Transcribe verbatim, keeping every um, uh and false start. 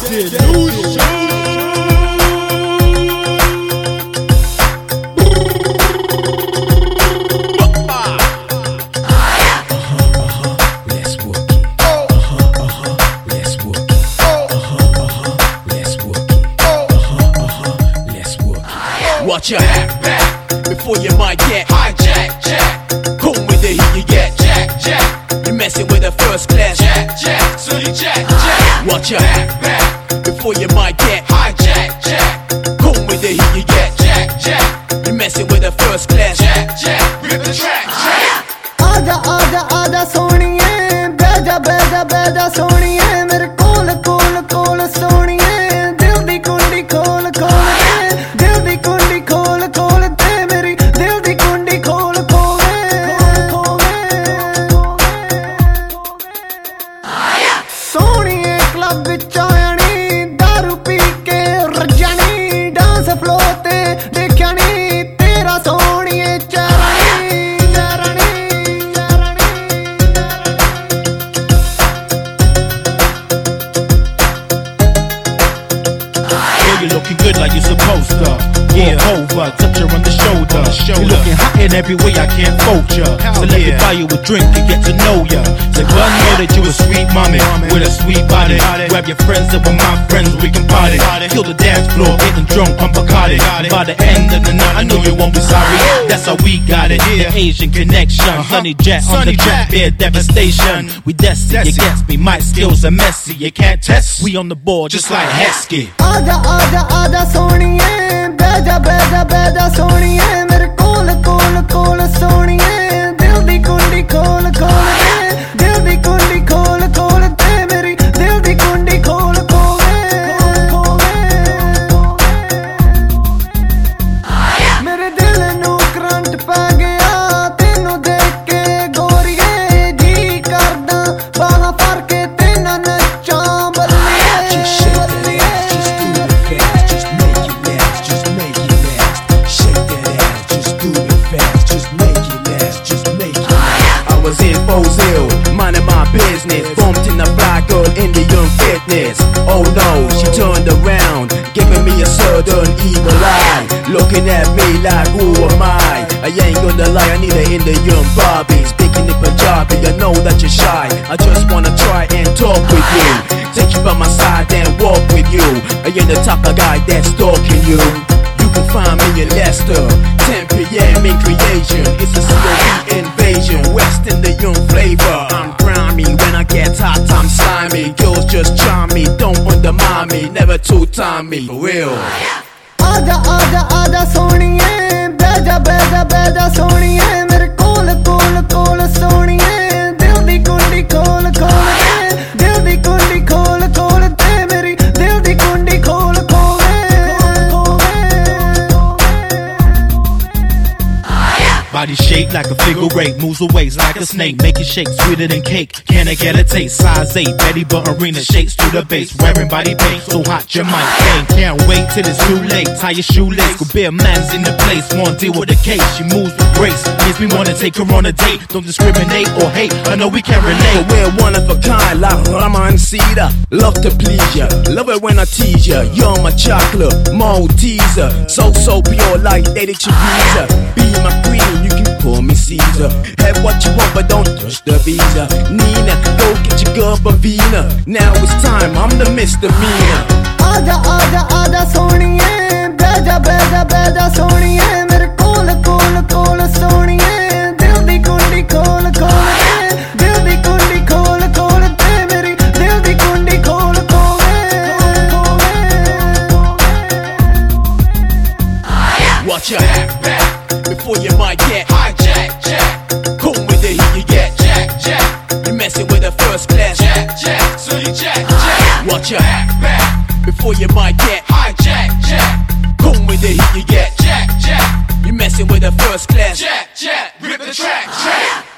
Delusion. Watch your hat back before you might get hijacked, jack. Cool with the heat you get, jack, jack. You're messing with a first class, jack, jack. So you jack, jack. Watch your hat back before you might get hijacked, jack. Cool with the heat you get, jack, jack. You're messing with a first class, jack, jack. Rip the track, track. Aada aada aada soniye, beja beja beja soniye, mere kool kool kool soniye, dil di kundi khol khol de, dil di kundi khol khol de, meri dil di kundi khol khol de. Soniye club vich aayani, daru pee ke rajani, dance floor te dekhyani, tera soniye charani. You're looking good like you're supposed to. Yeah, over, touch her on the shoulder. You're looking hot in every way, I can't fold ya. So let me buy you a drink and get to know ya. So God know that you a sweet mommy with a sweet body. Grab your friends and with my friends we can party. Kill the dance floor, getting drunk on Bacardi. By the end of the night, I know you won't be sorry. That's how we got it. The Asian connection, Sunny Jack on the track, beer devastation. We destined, you gets me. My skills are messy, you can't test. We on the board just like Heskey. Aada aada aada soniye, beja beja beja soniye, mere kool kool kool soniye, dil di kundi khol khol de, dil di kundi khol khol de, meri dil di kundi khol khol de. Mere dil nu current pa gaya, tenu dekh ke goriye, ji karda baਹਾਂ far ke tena nachan balliye. Just shake that ass, just do it fast, just make it last, just make it last. Shake that ass, just do it fast, just make it last, just make it last. I was in Bozil, minding my business, bumped in a black girl in the young fitness. Oh no, she turned around, giving me a certain evil eye, looking at me like who am I? I ain't gonna lie, I need her in the young Barbie, speaking in Punjabi. I know that you're shy, I just wanna try and talk with you, take you by my side and walk with you. I ain't the type of guy that's stalking you. You can find me in Leicester, ten p m in Creation. It's a C O V invasion, West in the young flavor. I'm grimy, when I get hot I'm slimy. Girls just charm me, don't undermine me, never two-time me, for real. Aada aada aada soniye, beja beja beja soniye, mere kool kool kool soniye, dil di kundi khol khol de, dil di kundi khol khol de, meri dil di kundi khol khol de. Body shaped like a figure eight, moves her waist like a snake, make it shake sweeter than cake. Can I get a taste? Size eight, Betty Arena shakes to the base, wearing body paint so hot you might faint. Can't wait till it's too late. Tie your shoelace, go bear man's in the place. Won't deal with the case. She moves with grace, makes me wanna take her on a date. Don't discriminate or hate. I know we can relate. We're one of a kind, like Rama and Cedar. Love to please ya, love it when I tease ya. You're my chocolate, Malteser, so so pure like Lady Chivisa. Be my queen, you can call me Caesar. Have what you want, but don't touch the visa. Nina, go get your girl Bavina. Now it's time, I'm the misdemeanor. Aada aada aada soniye, beja beja beja soniye, mere kool kool kool soniye, dil di kundi khol khol de, dil di kundi khol khol de, meri dil di kundi khol khol de. Watch your hat back before you might get hijacked, jack. Cool with the heat you get, jack, jack. You're messing with a first class, jack, jack. So you jack, jack. Watch your hat back before you might get hijacked, jack. Cool with the heat you get, jack, jack. You're messing with a first class, jack, jack. Rip the track, track.